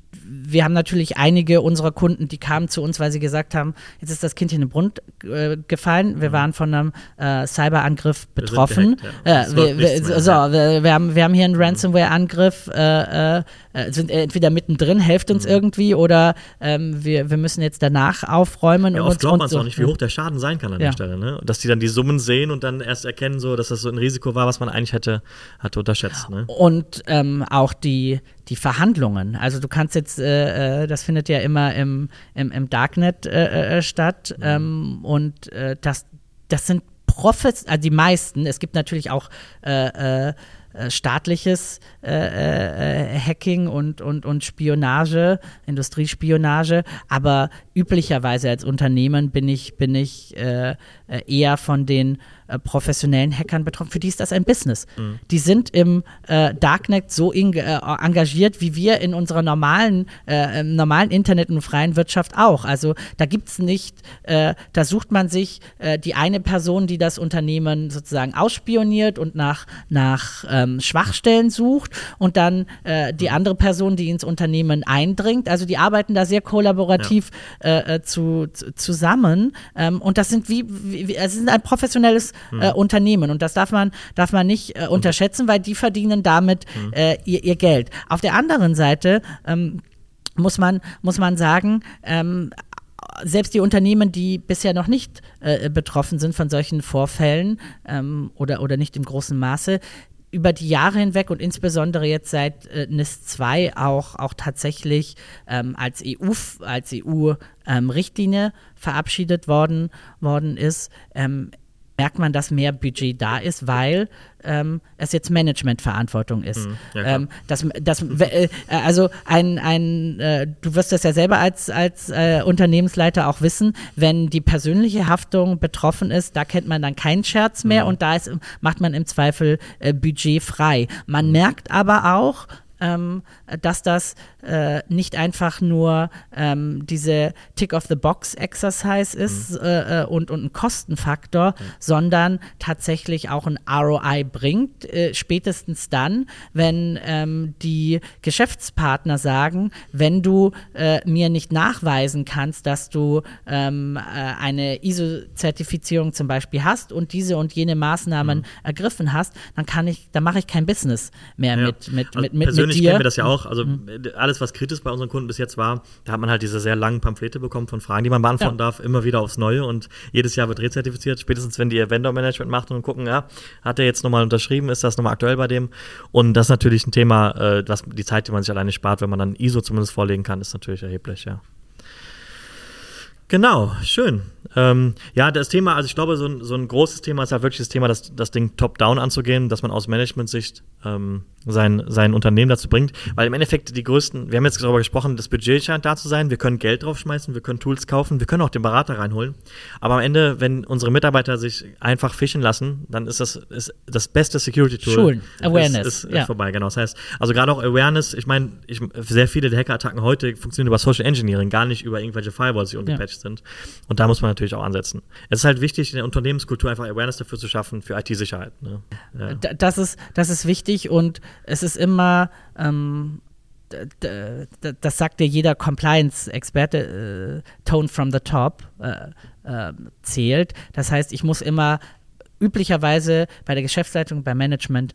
wir haben natürlich einige unserer Kunden, die kamen zu uns, weil sie gesagt haben, jetzt ist das Kind in den Brunnen äh, gefallen. Wir waren von einem äh, Cyberangriff betroffen. Wir, sind direkt, ja. äh, wir, wir, so, wir, wir, haben, wir haben hier einen Ransomware-Angriff, äh, äh, sind entweder mittendrin, helft uns mhm. irgendwie, oder ähm, wir, wir müssen jetzt danach aufräumen. Ja, und oft uns, glaubt man es so, auch nicht, wie hoch der Schaden sein kann an ja. der Stelle. Ne? Dass die dann die Summen sehen und dann erst erkennen, so, dass das so ein Risiko war, was man eigentlich hätte, hatte unterschätzt. Ne? Und ähm, auch die die Verhandlungen. Also du kannst jetzt, äh, das findet ja immer im, im, im Darknet äh, statt mhm. ähm, und äh, das, das sind Profis, also die meisten, es gibt natürlich auch äh, äh, staatliches äh, äh, Hacking und, und, und Spionage, Industriespionage, aber üblicherweise als Unternehmen bin ich, bin ich äh, eher von den äh, professionellen Hackern betroffen. Für die ist das ein Business. Mhm. Die sind im äh, Darknet so in, äh, engagiert, wie wir in unserer normalen, äh, im normalen Internet und freien Wirtschaft auch. Also da gibt es nicht, äh, da sucht man sich äh, die eine Person, die das Unternehmen sozusagen ausspioniert und nach, nach ähm, Schwachstellen sucht, und dann äh, die andere Person, die ins Unternehmen eindringt. Also die arbeiten da sehr kollaborativ ja. äh, zu, zu, zusammen. Ähm, und das sind wie, wie, es ist ein professionelles mhm. äh, Unternehmen, und das darf man, darf man nicht äh, unterschätzen, weil die verdienen damit mhm. äh, ihr, ihr Geld. Auf der anderen Seite ähm, muss man, muss man sagen, ähm, selbst die Unternehmen, die bisher noch nicht äh, betroffen sind von solchen Vorfällen ähm, oder, oder nicht im großen Maße, über die Jahre hinweg und insbesondere jetzt seit äh, N I S zwei auch, auch tatsächlich ähm, als E U, als E U-Richtlinie ähm, verabschiedet worden, worden ist, ähm, merkt man, dass mehr Budget da ist, weil ähm, es jetzt Managementverantwortung ist. Mhm, ja, ähm, das, das, äh, also ein, ein äh, du wirst das ja selber als, als äh, Unternehmensleiter auch wissen, wenn die persönliche Haftung betroffen ist, da kennt man dann keinen Scherz mehr mhm. und da ist, macht man im Zweifel äh, Budget frei. Man mhm. merkt aber auch, Ähm, dass das äh, nicht einfach nur ähm, diese Tick-of-the-Box-Exercise ist mhm. äh, und, und ein Kostenfaktor, mhm. sondern tatsächlich auch ein R O I bringt, äh, spätestens dann, wenn ähm, die Geschäftspartner sagen, wenn du äh, mir nicht nachweisen kannst, dass du ähm, äh, eine I S O-Zertifizierung zum Beispiel hast und diese und jene Maßnahmen mhm. ergriffen hast, dann kann ich, dann mache ich kein Business mehr ja. mit, mit, also mit, mit, mit Persönlich kennen wir das ja auch, also mhm. alles, was kritisch bei unseren Kunden bis jetzt war, da hat man halt diese sehr langen Pamphlete bekommen von Fragen, die man beantworten ja. darf, immer wieder aufs Neue und jedes Jahr wird rezertifiziert, spätestens wenn die ihr Vendor-Management macht und gucken, ja, hat der jetzt nochmal unterschrieben, ist das nochmal aktuell bei dem? Und das ist natürlich ein Thema, äh, was die Zeit, die man sich alleine spart, wenn man dann I S O zumindest vorlegen kann, ist natürlich erheblich, ja. Genau, schön. Ähm, ja, das Thema, also ich glaube, so ein, so ein großes Thema ist halt wirklich das Thema, das, das Ding top-down anzugehen, dass man aus Management-Sicht ähm, sein, sein Unternehmen dazu bringt, weil im Endeffekt die größten, wir haben jetzt darüber gesprochen, das Budget scheint da zu sein, wir können Geld draufschmeißen, wir können Tools kaufen, wir können auch den Berater reinholen, aber am Ende, wenn unsere Mitarbeiter sich einfach fischen lassen, dann ist das ist das beste Security-Tool. Schulen, Awareness. Ist, ist ja. vorbei, genau. Das heißt, also gerade auch Awareness, ich meine, ich, sehr viele der Hacker-Attacken heute funktionieren über Social Engineering, gar nicht über irgendwelche Firewalls, die ungepatcht ja. sind. Und da muss man natürlich auch ansetzen. Es ist halt wichtig, in der Unternehmenskultur einfach Awareness dafür zu schaffen für I T-Sicherheit. Ne? Ja. Das ist, das ist wichtig und es ist immer, ähm, d- d- das sagt dir jeder Compliance-Experte, äh, Tone from the top äh, äh, zählt. Das heißt, ich muss immer üblicherweise bei der Geschäftsleitung, beim Management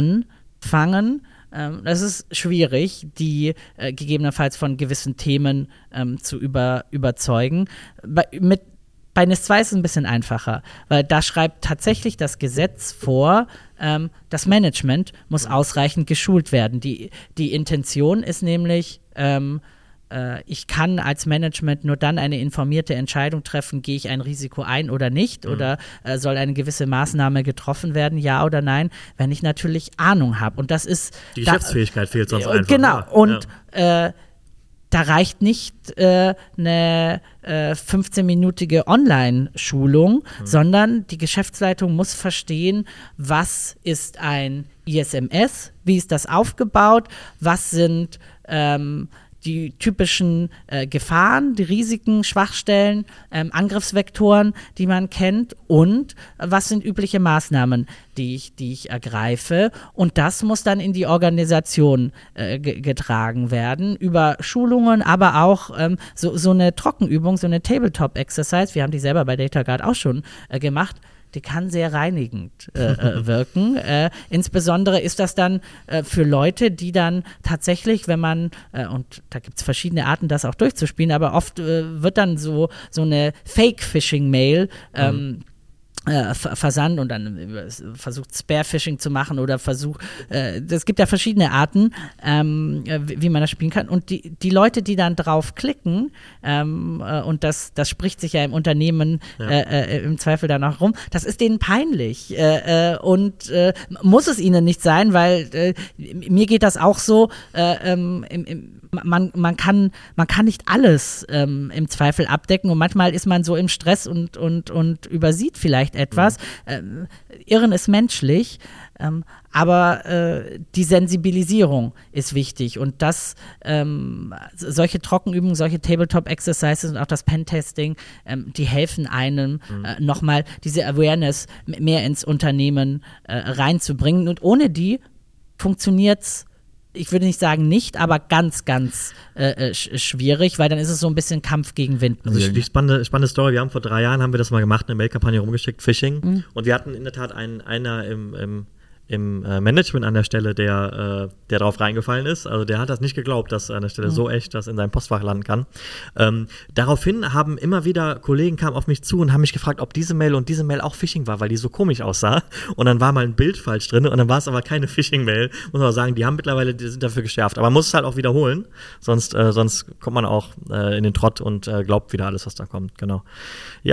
anfangen. Ähm, das ist schwierig, die äh, gegebenenfalls von gewissen Themen ähm, zu über, überzeugen. Bei, mit Bei N I S zwei ist es ein bisschen einfacher, weil da schreibt tatsächlich das Gesetz vor, ähm, das Management muss ausreichend geschult werden. Die, die Intention ist nämlich, ähm, äh, ich kann als Management nur dann eine informierte Entscheidung treffen, gehe ich ein Risiko ein oder nicht, mhm. oder äh, soll eine gewisse Maßnahme getroffen werden, ja oder nein, wenn ich natürlich Ahnung habe. Und das ist die Geschäftsfähigkeit da, fehlt sonst äh, einfach. Genau, ja. und ja. äh, da reicht nicht äh, eine äh, fünfzehnminütige Online-Schulung, mhm. sondern die Geschäftsleitung muss verstehen, was ist ein I S M S, wie ist das aufgebaut, was sind ähm, die typischen äh, Gefahren, die Risiken, Schwachstellen, ähm, Angriffsvektoren, die man kennt und äh, was sind übliche Maßnahmen, die ich, die ich ergreife. Und das muss dann in die Organisation äh, ge- getragen werden, über Schulungen, aber auch ähm, so, so eine Trockenübung, so eine Tabletop-Exercise, wir haben die selber bei DataGuard auch schon äh, gemacht, die kann sehr reinigend äh, äh, wirken. Äh, insbesondere ist das dann äh, für Leute, die dann tatsächlich, wenn man, äh, und da gibt es verschiedene Arten, das auch durchzuspielen, aber oft äh, wird dann so, so eine Fake-Phishing-Mail ähm, mhm. Äh, versandt und dann äh, versucht Spearfishing zu machen oder versucht, äh, es gibt ja verschiedene Arten, ähm, wie, wie man das spielen kann und die, die Leute, die dann drauf klicken ähm, äh, und das, das spricht sich ja im Unternehmen ja. Äh, äh, im Zweifel dann auch rum, das ist denen peinlich äh, äh, und äh, muss es ihnen nicht sein, weil äh, mir geht das auch so, äh, ähm, im, im Man, man, kann, man kann nicht alles ähm, im Zweifel abdecken und manchmal ist man so im Stress und, und, und übersieht vielleicht etwas. Mhm. Äh, Irren ist menschlich, ähm, aber äh, die Sensibilisierung ist wichtig und das, ähm, solche Trockenübungen, solche Tabletop-Exercises und auch das Pentesting, ähm, die helfen einem mhm. äh, nochmal diese Awareness mehr ins Unternehmen äh, reinzubringen und ohne die funktioniert es, ich würde nicht sagen nicht, aber ganz, ganz äh, sch- schwierig, weil dann ist es so ein bisschen Kampf gegen Windmühlen. Also die spannende, spannende Story, wir haben vor drei Jahren haben wir das mal gemacht, eine Mailkampagne rumgeschickt, Phishing, mhm. und wir hatten in der Tat einen, einer im, im im äh, Management an der Stelle, der, äh, der drauf reingefallen ist. Also der hat das nicht geglaubt, dass an der Stelle mhm. so echt das in seinem Postfach landen kann. Ähm, daraufhin haben immer wieder Kollegen kamen auf mich zu und haben mich gefragt, ob diese Mail und diese Mail auch Phishing war, weil die so komisch aussah. Und dann war mal ein Bild falsch drin und dann war es aber keine Phishing-Mail. Muss man auch sagen, die haben mittlerweile, die sind dafür geschärft. Aber man muss es halt auch wiederholen, sonst, äh, sonst kommt man auch äh, in den Trott und äh, glaubt wieder alles, was da kommt. Genau. Ja.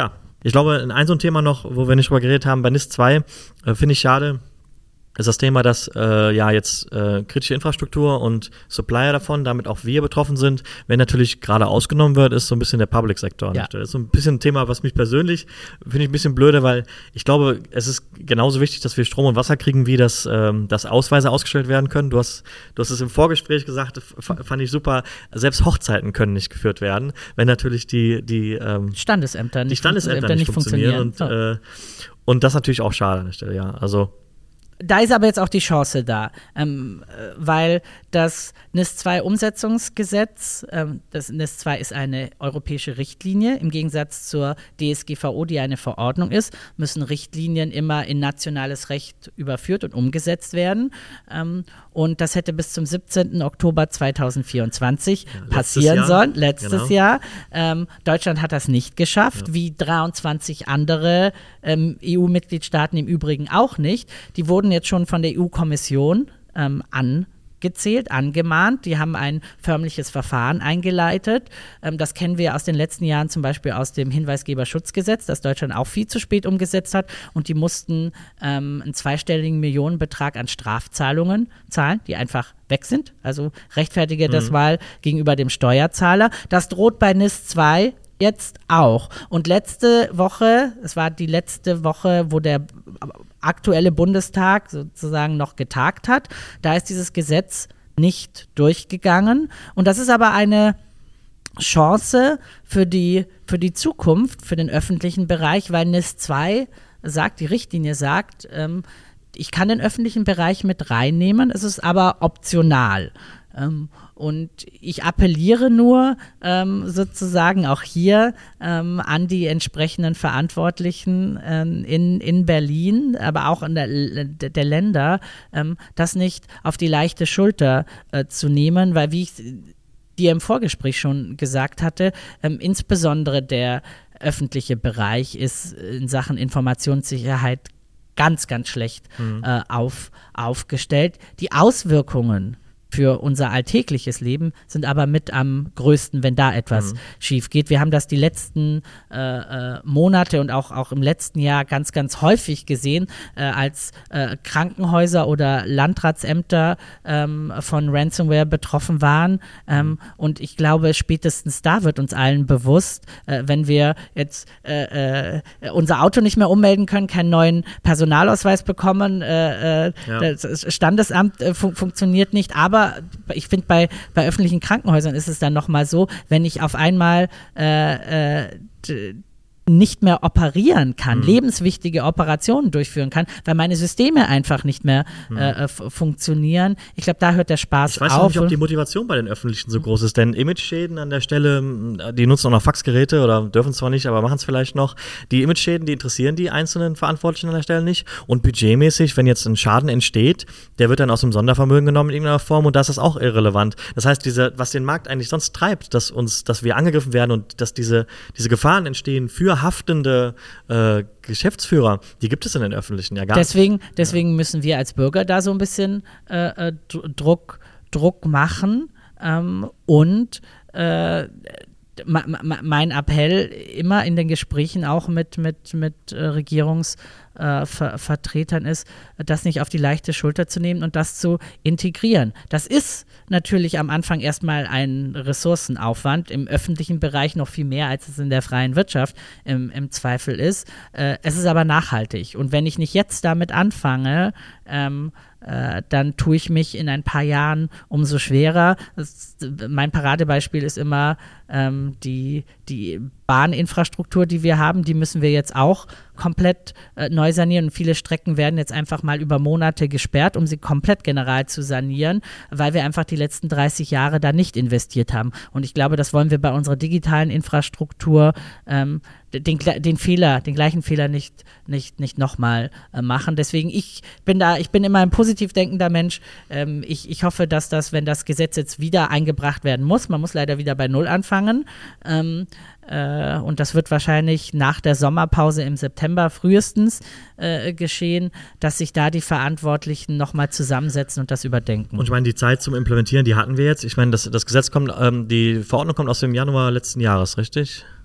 Ich glaube, ein so ein Thema noch, wo wir nicht drüber geredet haben, bei N I S zwei, äh, finde ich schade, ist das Thema, dass äh, ja jetzt äh, kritische Infrastruktur und Supplier davon, damit auch wir betroffen sind, wenn natürlich gerade ausgenommen wird, ist so ein bisschen der Public-Sektor. Ja. Das ist so ein bisschen ein Thema, was mich persönlich, finde ich ein bisschen blöde, weil ich glaube, es ist genauso wichtig, dass wir Strom und Wasser kriegen, wie dass, ähm, dass Ausweise ausgestellt werden können. Du hast, du hast es im Vorgespräch gesagt, f- fand ich super, selbst Hochzeiten können nicht geführt werden, wenn natürlich die, die, ähm, Standesämter nicht, die Standesämter fun- nicht funktionieren. funktionieren. Und, äh, und das ist natürlich auch schade an der Stelle, ja. Also Da ist aber jetzt auch die Chance da, ähm, äh, weil das N I S zwei Umsetzungsgesetz, ähm, das N I S zwei ist eine europäische Richtlinie, im Gegensatz zur D S G V O, die eine Verordnung ist, müssen Richtlinien immer in nationales Recht überführt und umgesetzt werden. Ähm, und das hätte bis zum siebzehnten Oktober zweitausendvierundzwanzig ja, passieren Jahr. sollen, letztes Genau. Jahr. Ähm, Deutschland hat das nicht geschafft, Ja. wie dreiundzwanzig andere ähm, E U-Mitgliedstaaten im Übrigen auch nicht. Die wurden jetzt schon von der E U-Kommission ähm, angezählt, angemahnt. Die haben ein förmliches Verfahren eingeleitet. Ähm, das kennen wir aus den letzten Jahren zum Beispiel aus dem Hinweisgeberschutzgesetz, das Deutschland auch viel zu spät umgesetzt hat. Und die mussten ähm, einen zweistelligen Millionenbetrag an Strafzahlungen zahlen, die einfach weg sind. Also rechtfertige das Mhm. mal gegenüber dem Steuerzahler. Das droht bei N I S zwei jetzt auch. Und letzte Woche, es war die letzte Woche, wo der aktuelle Bundestag sozusagen noch getagt hat, da ist dieses Gesetz nicht durchgegangen. Und das ist aber eine Chance für die, für die Zukunft, für den öffentlichen Bereich, weil N I S zwei sagt, die Richtlinie sagt, ähm, ich kann den öffentlichen Bereich mit reinnehmen, es ist aber optional. Ähm, und ich appelliere nur ähm, sozusagen auch hier ähm, an die entsprechenden Verantwortlichen ähm, in, in Berlin, aber auch in der, der Länder, ähm, das nicht auf die leichte Schulter äh, zu nehmen, weil wie ich dir im Vorgespräch schon gesagt hatte, ähm, insbesondere der öffentliche Bereich ist in Sachen Informationssicherheit ganz, ganz schlecht Mhm. äh, auf, aufgestellt. Die Auswirkungen für unser alltägliches Leben sind aber mit am größten, wenn da etwas Mhm. schief geht. Wir haben das die letzten äh, äh, Monate und auch, auch im letzten Jahr ganz, ganz häufig gesehen, äh, als äh, Krankenhäuser oder Landratsämter ähm, von Ransomware betroffen waren. Ähm, und ich glaube, spätestens da wird uns allen bewusst, äh, wenn wir jetzt äh, äh, unser Auto nicht mehr ummelden können, keinen neuen Personalausweis bekommen, äh, äh, Ja. das Standesamt äh, fun- funktioniert nicht, aber ich finde, bei, bei öffentlichen Krankenhäusern ist es dann nochmal so, wenn ich auf einmal äh, äh, d- nicht mehr operieren kann, Mhm. lebenswichtige Operationen durchführen kann, weil meine Systeme einfach nicht mehr Mhm. äh, f- funktionieren. Ich glaube, da hört der Spaß Ich weiß auf. auch nicht, ob die Motivation bei den Öffentlichen so groß ist, denn Imageschäden an der Stelle, die nutzen auch noch Faxgeräte oder dürfen zwar nicht, aber machen es vielleicht noch. Die Imageschäden, die interessieren die einzelnen Verantwortlichen an der Stelle nicht. Und budgetmäßig, wenn jetzt ein Schaden entsteht, der wird dann aus dem Sondervermögen genommen in irgendeiner Form und das ist auch irrelevant. Das heißt, diese, was den Markt eigentlich sonst treibt, dass uns, dass wir angegriffen werden und dass diese, diese Gefahren entstehen für haftende äh, Geschäftsführer, die gibt es in den Öffentlichen ja gar nicht. Deswegen, deswegen müssen wir als Bürger da so ein bisschen äh, äh, Druck, Druck machen ähm, und äh, ma, ma, mein Appell immer in den Gesprächen auch mit, mit, mit äh, Regierungsvertretern ist, das nicht auf die leichte Schulter zu nehmen und das zu integrieren. Das ist natürlich am Anfang erstmal ein Ressourcenaufwand, im öffentlichen Bereich noch viel mehr, als es in der freien Wirtschaft im, im Zweifel ist. Äh, es ist aber nachhaltig. Und wenn ich nicht jetzt damit anfange, ähm, äh, dann tue ich mich in ein paar Jahren umso schwerer. Das, mein Paradebeispiel ist immer ähm, die, die Bahninfrastruktur, die wir haben, die müssen wir jetzt auch komplett äh, neu sanieren. Und viele Strecken werden jetzt einfach mal über Monate gesperrt, um sie komplett general zu sanieren, weil wir einfach die letzten dreißig Jahre da nicht investiert haben. Und ich glaube, das wollen wir bei unserer digitalen Infrastruktur ähm, den, den Fehler, den gleichen Fehler nicht, nicht, nicht nochmal äh, machen. Deswegen, ich bin da, ich bin immer ein positiv denkender Mensch. Ähm, ich, ich hoffe, dass das, wenn das Gesetz jetzt wieder eingebracht werden muss, man muss leider wieder bei Null anfangen, ähm, äh, und das wird wahrscheinlich nach der Sommerpause im September frühestens äh, geschehen, dass sich da die Verantwortlichen nochmal zusammensetzen und das überdenken. Und ich meine, die Zeit zum Implementieren, die hatten wir jetzt. Ich meine, das, das Gesetz kommt, ähm, die Verordnung kommt aus dem Januar letzten Jahres, richtig?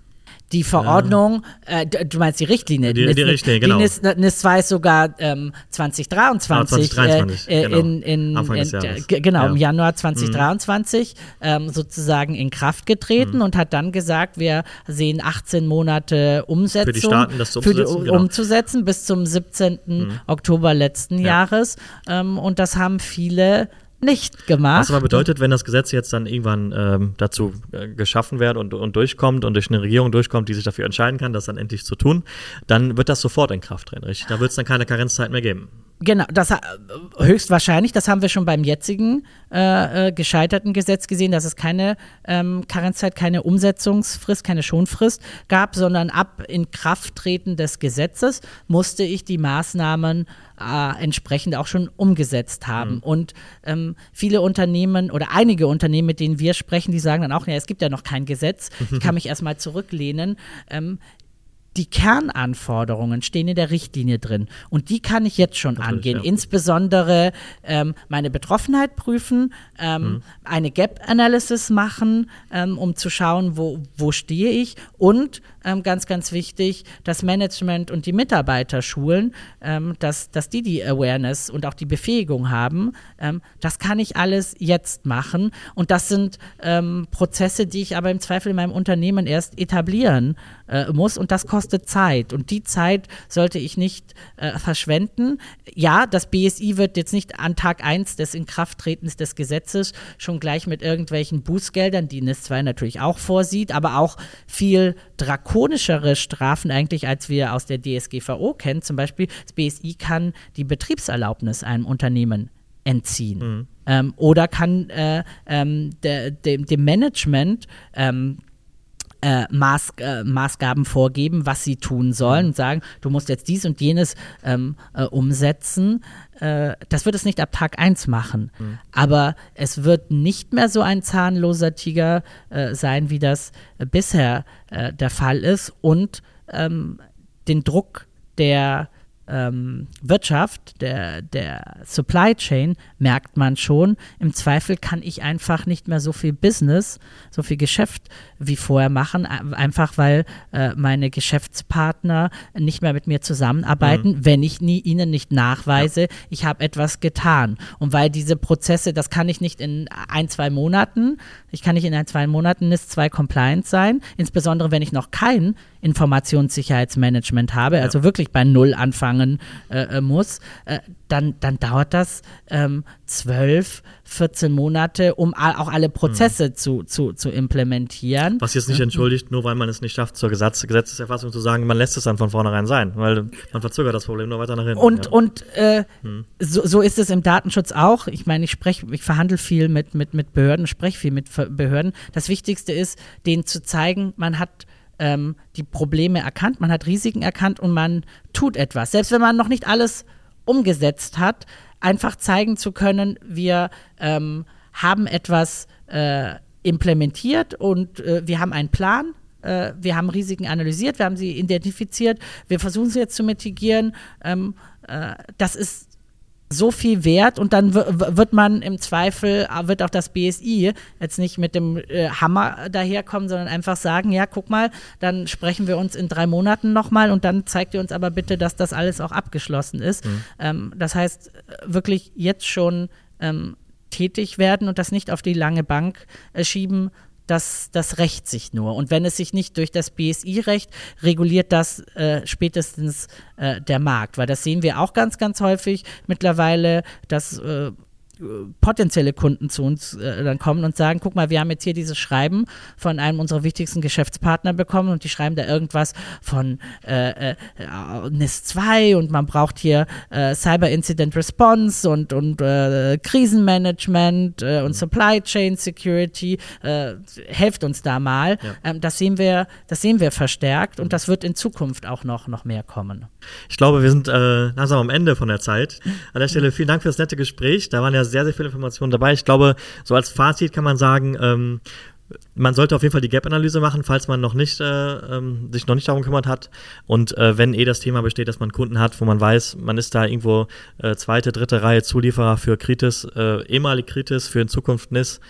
Die Verordnung, äh, du meinst die Richtlinie. Die, die Richtlinie, genau. Die N I S, N I S zwei ist sogar ähm, zwanzig dreiundzwanzig, ah, zwanzig dreiundzwanzig äh, genau. in, in, Anfang des in, Jahres. G- genau, ja. im Januar zwanzig dreiundzwanzig mhm. ähm, sozusagen in Kraft getreten mhm. und hat dann gesagt, wir sehen achtzehn Monate Umsetzung für die Staaten, das zu für umzusetzen, die, genau. umzusetzen bis zum siebzehnten Mhm. Oktober letzten ja. Jahres. Ähm, und das haben viele nicht gemacht. Was aber bedeutet, wenn das Gesetz jetzt dann irgendwann ähm, dazu äh, geschaffen wird und, und durchkommt und durch eine Regierung durchkommt, die sich dafür entscheiden kann, das dann endlich zu tun, dann wird das sofort in Kraft treten, richtig? Da wird es dann keine Karenzzeit mehr geben. Genau, das höchstwahrscheinlich, das haben wir schon beim jetzigen äh, äh, gescheiterten Gesetz gesehen, dass es keine ähm, Karenzzeit, keine Umsetzungsfrist, keine Schonfrist gab, sondern ab Inkrafttreten des Gesetzes musste ich die Maßnahmen äh, entsprechend auch schon umgesetzt haben. Mhm. Und ähm, viele Unternehmen oder einige Unternehmen, mit denen wir sprechen, die sagen dann auch, ja, es gibt ja noch kein Gesetz, ich kann mich erstmal zurücklehnen. Ähm, Die Kernanforderungen stehen in der Richtlinie drin und die kann ich jetzt schon Natürlich, angehen. ja. Insbesondere ähm, meine Betroffenheit prüfen, ähm, mhm. eine Gap-Analysis machen, ähm, um zu schauen, wo, wo stehe ich und ähm, ganz, ganz wichtig, das Management und die Mitarbeiter schulen, ähm, dass, dass die die Awareness und auch die Befähigung haben. Ähm, das kann ich alles jetzt machen und das sind ähm, Prozesse, die ich aber im Zweifel in meinem Unternehmen erst etablieren äh, muss und das kostet Zeit und die Zeit sollte ich nicht äh, verschwenden. Ja, das B S I wird jetzt nicht an Tag eins des Inkrafttretens des Gesetzes schon gleich mit irgendwelchen Bußgeldern, die N I S zwei natürlich auch vorsieht, aber auch viel drakonischere Strafen eigentlich, als wir aus der D S G V O kennen. Zum Beispiel das B S I kann die Betriebserlaubnis einem Unternehmen entziehen mhm. ähm, oder kann äh, ähm, de, de, dem Management ähm, Äh, Maß, äh, Maßgaben vorgeben, was sie tun sollen und sagen, du musst jetzt dies und jenes ähm, äh, umsetzen. Äh, das wird es nicht ab Tag eins machen. Mhm. Aber es wird nicht mehr so ein zahnloser Tiger äh, sein, wie das äh, bisher äh, der Fall ist. Und ähm, den Druck der Ähm, Wirtschaft, der, der Supply Chain, merkt man schon. Im Zweifel kann ich einfach nicht mehr so viel Business, so viel Geschäft wie vorher machen, einfach weil äh, meine Geschäftspartner nicht mehr mit mir zusammenarbeiten, mhm. wenn ich nie, ihnen nicht nachweise, ja. ich habe etwas getan. Und weil diese Prozesse, das kann ich nicht in ein, zwei Monaten, ich kann nicht in ein, zwei Monaten N I S zwei Compliant sein, insbesondere wenn ich noch kein Informationssicherheitsmanagement habe, ja. also wirklich bei Null anfangen äh, muss, äh, dann, dann dauert das ähm, zwölf, vierzehn Monate, um a- auch alle Prozesse mhm. zu, zu, zu implementieren. Was jetzt nicht entschuldigt, nur weil man es nicht schafft, zur Gesetz- Gesetzeserfassung zu sagen, man lässt es dann von vornherein sein, weil man verzögert das Problem nur weiter nach hinten. Und, ja. und äh, mhm. so, so ist es im Datenschutz auch. Ich meine, ich spreche, ich verhandle viel mit, mit, mit Behörden, spreche viel mit Behörden. Das Wichtigste ist, denen zu zeigen, man hat ähm, die Probleme erkannt, man hat Risiken erkannt und man tut etwas. Selbst wenn man noch nicht alles umgesetzt hat, einfach zeigen zu können, wir ähm, haben etwas äh, implementiert und äh, wir haben einen Plan, äh, wir haben Risiken analysiert, wir haben sie identifiziert, wir versuchen sie jetzt zu mitigieren. Ähm, äh, das ist so viel wert und dann w- wird man im Zweifel, wird auch das B S I jetzt nicht mit dem äh, Hammer daherkommen, sondern einfach sagen, ja, guck mal, dann sprechen wir uns in drei Monaten nochmal und dann zeigt ihr uns aber bitte, dass das alles auch abgeschlossen ist. Mhm. Ähm, das heißt, wirklich jetzt schon ähm, tätig werden und das nicht auf die lange Bank äh, schieben, Das, das rächt sich nur. Und wenn es sich nicht durch das B S I rächt, reguliert das äh, spätestens äh, der Markt. Weil das sehen wir auch ganz, ganz häufig mittlerweile, dass äh, potenzielle Kunden zu uns äh, dann kommen und sagen, guck mal, wir haben jetzt hier dieses Schreiben von einem unserer wichtigsten Geschäftspartner bekommen und die schreiben da irgendwas von äh, äh, N I S zwei und man braucht hier äh, Cyber Incident Response und, und äh, Krisenmanagement äh, und Supply Chain Security. Äh, helft uns da mal. Ja. Ähm, das sehen wir, das sehen wir verstärkt und das wird in Zukunft auch noch, noch mehr kommen. Ich glaube, wir sind äh, langsam am Ende von der Zeit. An der Stelle vielen Dank für das nette Gespräch. Da waren ja sehr, sehr viele Informationen dabei. Ich glaube, so als Fazit kann man sagen, ähm, man sollte auf jeden Fall die Gap-Analyse machen, falls man noch nicht, äh, ähm, sich noch nicht darum gekümmert hat. Und äh, wenn eh das Thema besteht, dass man Kunden hat, wo man weiß, man ist da irgendwo äh, zweite, dritte Reihe Zulieferer für Kritis, äh, ehemalig Kritis, für in Zukunft N I S,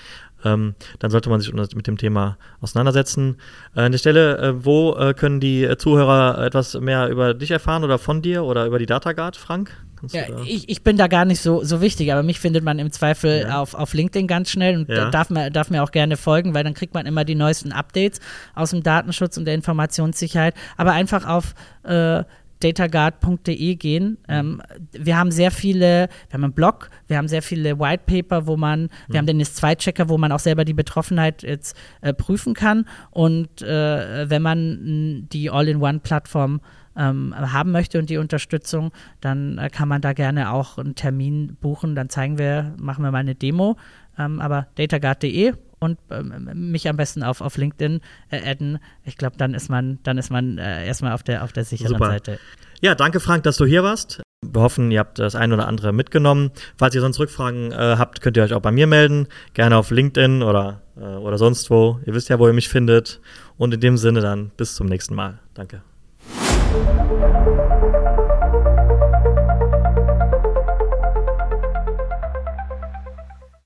ähm, dann sollte man sich mit dem Thema auseinandersetzen. Äh, an der Stelle, äh, wo äh, können die Zuhörer etwas mehr über dich erfahren oder von dir oder über die DataGuard, Frank? Ja, ich, ich bin da gar nicht so, so wichtig, aber mich findet man im Zweifel ja. auf, auf LinkedIn ganz schnell und ja. darf, mir, darf mir auch gerne folgen, weil dann kriegt man immer die neuesten Updates aus dem Datenschutz und der Informationssicherheit. Aber einfach auf äh, dataguard punkt de gehen. Ähm, wir haben sehr viele, wir haben einen Blog, wir haben sehr viele White Paper, wo man, mhm. wir haben den N I S zwei Checker, wo man auch selber die Betroffenheit jetzt äh, prüfen kann. Und äh, wenn man die All-in-One-Plattform ähm, haben möchte und die Unterstützung, dann äh, kann man da gerne auch einen Termin buchen. Dann zeigen wir, machen wir mal eine Demo. Ähm, aber dataguard punkt de und ähm, mich am besten auf, auf LinkedIn äh, adden. Ich glaube, dann ist man, dann ist man äh, erstmal auf der, auf der sicheren Super. Seite. Ja, danke Frank, dass du hier warst. Wir hoffen, ihr habt das ein oder andere mitgenommen. Falls ihr sonst Rückfragen äh, habt, könnt ihr euch auch bei mir melden. Gerne auf LinkedIn oder, äh, oder sonst wo. Ihr wisst ja, wo ihr mich findet. Und in dem Sinne dann bis zum nächsten Mal. Danke.